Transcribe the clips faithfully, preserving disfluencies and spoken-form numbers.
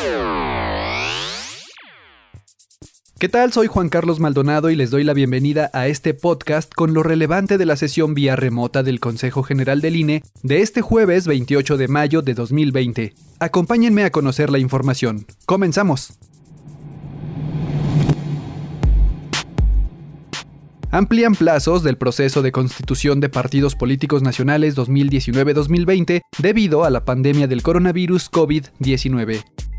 ¿Qué tal? Soy Juan Carlos Maldonado y les doy la bienvenida a este podcast con lo relevante de la sesión vía remota del Consejo General del I N E de este jueves veintiocho de mayo de dos mil veinte. Acompáñenme a conocer la información. ¡Comenzamos! Amplían plazos del proceso de constitución de partidos políticos nacionales dos mil diecinueve dos mil veinte debido a la pandemia del coronavirus COVID diecinueve.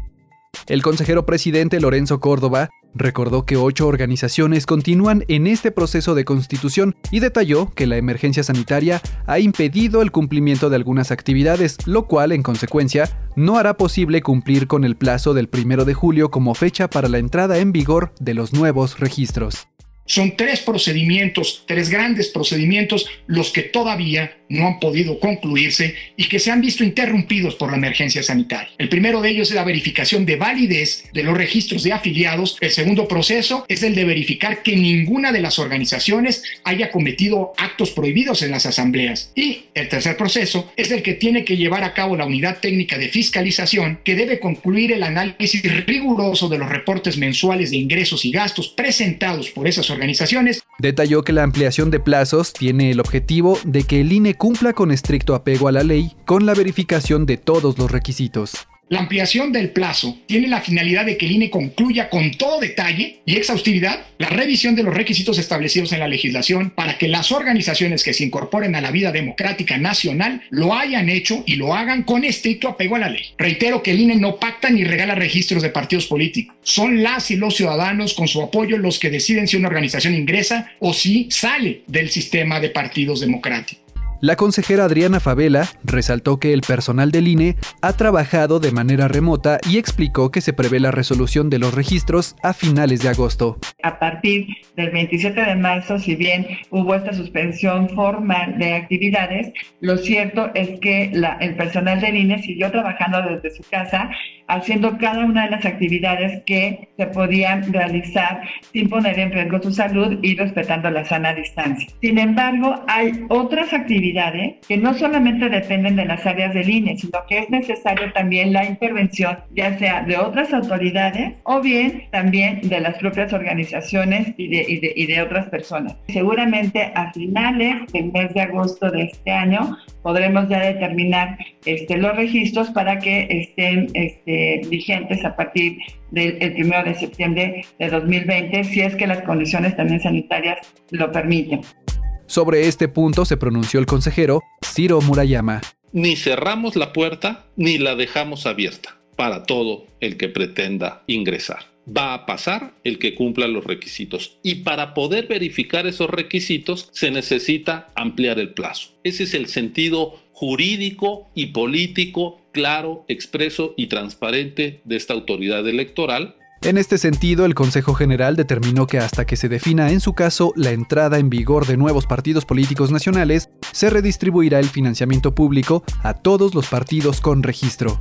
El consejero presidente Lorenzo Córdoba recordó que ocho organizaciones continúan en este proceso de constitución y detalló que la emergencia sanitaria ha impedido el cumplimiento de algunas actividades, lo cual, en consecuencia, no hará posible cumplir con el plazo del primero de julio como fecha para la entrada en vigor de los nuevos registros. Son tres procedimientos, tres grandes procedimientos, los que todavía no han podido concluirse y que se han visto interrumpidos por la emergencia sanitaria. El primero de ellos es la verificación de validez de los registros de afiliados. El segundo proceso es el de verificar que ninguna de las organizaciones haya cometido actos prohibidos en las asambleas. Y el tercer proceso es el que tiene que llevar a cabo la unidad técnica de fiscalización, que debe concluir el análisis riguroso de los reportes mensuales de ingresos y gastos presentados por esas organizaciones. organizaciones. Detalló que la ampliación de plazos tiene el objetivo de que el I N E cumpla con estricto apego a la ley con la verificación de todos los requisitos. La ampliación del plazo tiene la finalidad de que el I N E concluya con todo detalle y exhaustividad la revisión de los requisitos establecidos en la legislación para que las organizaciones que se incorporen a la vida democrática nacional lo hayan hecho y lo hagan con estricto apego a la ley. Reitero que el I N E no pacta ni regala registros de partidos políticos. Son las y los ciudadanos con su apoyo los que deciden si una organización ingresa o si sale del sistema de partidos democráticos. La consejera Adriana Fabela resaltó que el personal del I N E ha trabajado de manera remota y explicó que se prevé la resolución de los registros a finales de agosto. A partir del veintisiete de marzo, si bien hubo esta suspensión formal de actividades, lo cierto es que la, el personal del I N E siguió trabajando desde su casa, haciendo cada una de las actividades que se podían realizar sin poner en riesgo su salud y respetando la sana distancia. Sin embargo, hay otras actividades que no solamente dependen de las áreas del I N E, sino que es necesario también la intervención, ya sea de otras autoridades o bien también de las propias organizaciones y de, y de, y de otras personas. Seguramente a finales del mes de agosto de este año podremos ya determinar este, los registros para que estén este, vigentes a partir del primero de septiembre de dos mil veinte, si es que las condiciones también sanitarias lo permiten. Sobre este punto se pronunció el consejero Ciro Murayama. Ni cerramos la puerta ni la dejamos abierta para todo el que pretenda ingresar. Va a pasar el que cumpla los requisitos y para poder verificar esos requisitos se necesita ampliar el plazo. Ese es el sentido jurídico y político claro, expreso y transparente de esta autoridad electoral. En este sentido, el Consejo General determinó que hasta que se defina en su caso la entrada en vigor de nuevos partidos políticos nacionales, se redistribuirá el financiamiento público a todos los partidos con registro.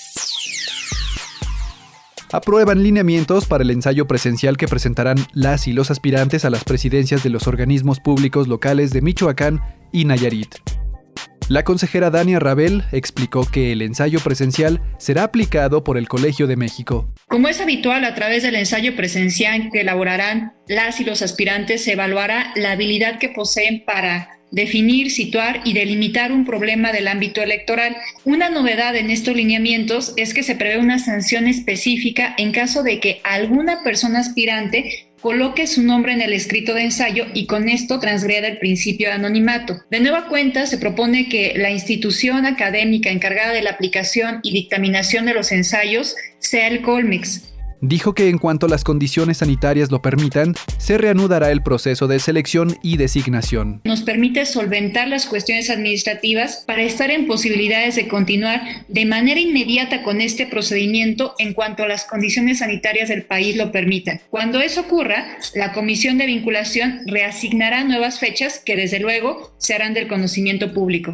Aprueban lineamientos para el ensayo presencial que presentarán las y los aspirantes a las presidencias de los organismos públicos locales de Michoacán y Nayarit. La consejera Dania Rabel explicó que el ensayo presencial será aplicado por el Colegio de México. Como es habitual, a través del ensayo presencial que elaborarán las y los aspirantes, se evaluará la habilidad que poseen para definir, situar y delimitar un problema del ámbito electoral. Una novedad en estos lineamientos es que se prevé una sanción específica en caso de que alguna persona aspirante coloque su nombre en el escrito de ensayo y con esto transgreda el principio de anonimato. De nueva cuenta, se propone que la institución académica encargada de la aplicación y dictaminación de los ensayos sea el Colmex. Dijo que en cuanto las condiciones sanitarias lo permitan, se reanudará el proceso de selección y designación. Nos permite solventar las cuestiones administrativas para estar en posibilidades de continuar de manera inmediata con este procedimiento en cuanto las condiciones sanitarias del país lo permitan. Cuando eso ocurra, la Comisión de Vinculación reasignará nuevas fechas que desde luego se harán del conocimiento público.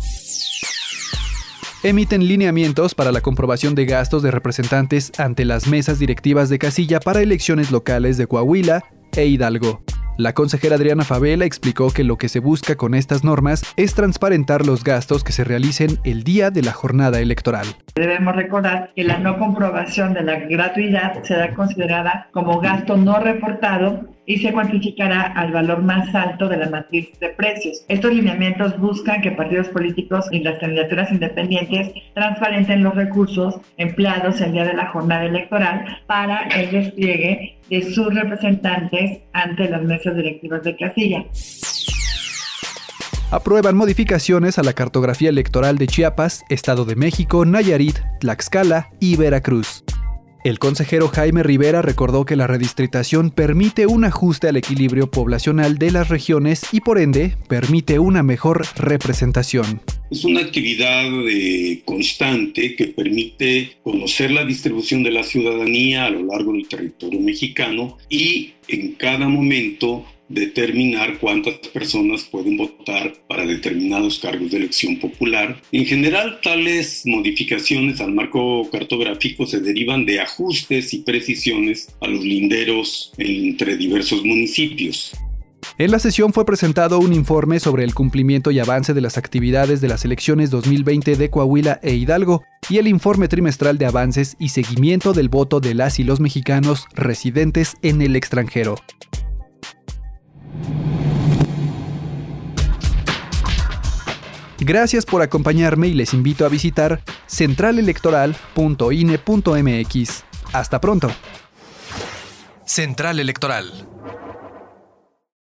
Emiten lineamientos para la comprobación de gastos de representantes ante las mesas directivas de casilla para elecciones locales de Coahuila e Hidalgo. La consejera Adriana Fabela explicó que lo que se busca con estas normas es transparentar los gastos que se realicen el día de la jornada electoral. Debemos recordar que la no comprobación de la gratuidad será considerada como gasto no reportado y se cuantificará al valor más alto de la matriz de precios. Estos lineamientos buscan que partidos políticos y las candidaturas independientes transparenten los recursos empleados el día de la jornada electoral para el despliegue de sus representantes ante las mesas directivas de casilla. Aprueban modificaciones a la cartografía electoral de Chiapas, Estado de México, Nayarit, Tlaxcala y Veracruz. El consejero Jaime Rivera recordó que la redistritación permite un ajuste al equilibrio poblacional de las regiones y por ende permite una mejor representación. Es una actividad eh, constante que permite conocer la distribución de la ciudadanía a lo largo del territorio mexicano y en cada momento determinar cuántas personas pueden votar para determinados cargos de elección popular. En general, tales modificaciones al marco cartográfico se derivan de ajustes y precisiones a los linderos entre diversos municipios. En la sesión fue presentado un informe sobre el cumplimiento y avance de las actividades de las elecciones dos mil veinte de Coahuila e Hidalgo y el informe trimestral de avances y seguimiento del voto de las y los mexicanos residentes en el extranjero. Gracias por acompañarme y les invito a visitar central electoral punto i n e punto m x. Hasta pronto. Central Electoral.